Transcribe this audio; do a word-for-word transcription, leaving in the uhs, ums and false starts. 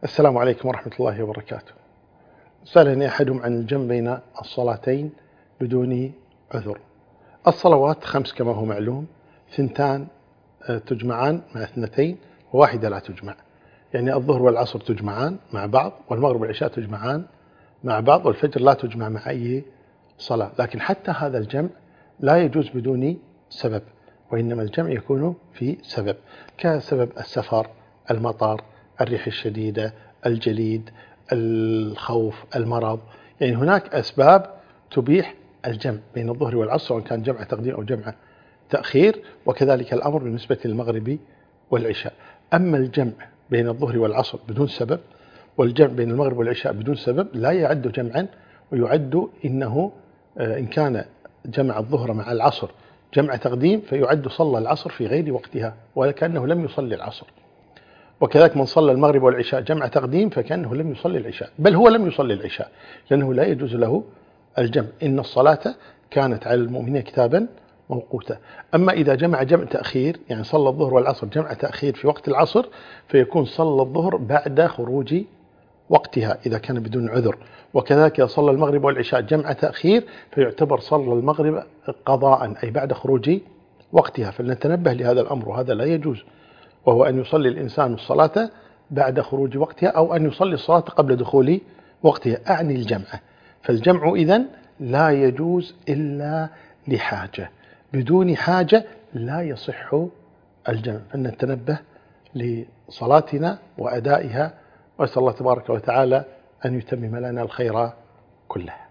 السلام عليكم ورحمة الله وبركاته. سألني أحدهم عن الجمع بين الصلاتين بدون عذر. الصلوات خمس كما هو معلوم، ثنتان تجمعان مع اثنتين وواحدة لا تجمع، يعني الظهر والعصر تجمعان مع بعض، والمغرب والعشاء تجمعان مع بعض، والفجر لا تجمع مع أي صلاة. لكن حتى هذا الجمع لا يجوز بدون سبب، وإنما الجمع يكون في سبب، كسبب السفر، المطر، الريح الشديدة، الجليد، الخوف، المرض. يعني هناك أسباب تبيح الجمع بين الظهر والعصر، سواء كان جمع تقديم أو جمع تأخير، وكذلك الأمر بالنسبة للمغرب والعشاء. أما الجمع بين الظهر والعصر بدون سبب، والجمع بين المغرب والعشاء بدون سبب، لا يعد جمعا، ويعد إنه إن كان جمع الظهر مع العصر جمع تقديم فيعد صلى العصر في غير وقتها وكأنه لم يصلي العصر، وكذلك من صلى المغرب والعشاء جمع تقديم فكأنه لم يصلي العشاء، بل هو لم يصلي العشاء، لأنه لا يجوز له الجمع. إن الصلاة كانت على المؤمنين كتابا موقوتا. أما إذا جمع جمع تأخير، يعني صلى الظهر والعصر جمع تأخير في وقت العصر، فيكون صلى الظهر بعد خروج وقتها إذا كان بدون عذر، وكذلك إذا صلى المغرب والعشاء جمع تأخير فيعتبر صلى المغرب قضاء أي بعد خروج وقتها. فلنتنبه لهذا الأمر، وهذا لا يجوز، وهو أن يصلي الإنسان الصلاة بعد خروج وقتها، أو أن يصلي الصلاة قبل دخول وقتها، أعني الجمع. فالجمع إذن لا يجوز إلا لحاجة، بدون حاجة لا يصح الجمع. فلنتنبه لصلاتنا وأدائها، وأسأل الله تبارك وتعالى أن يتمم لنا الخير كله.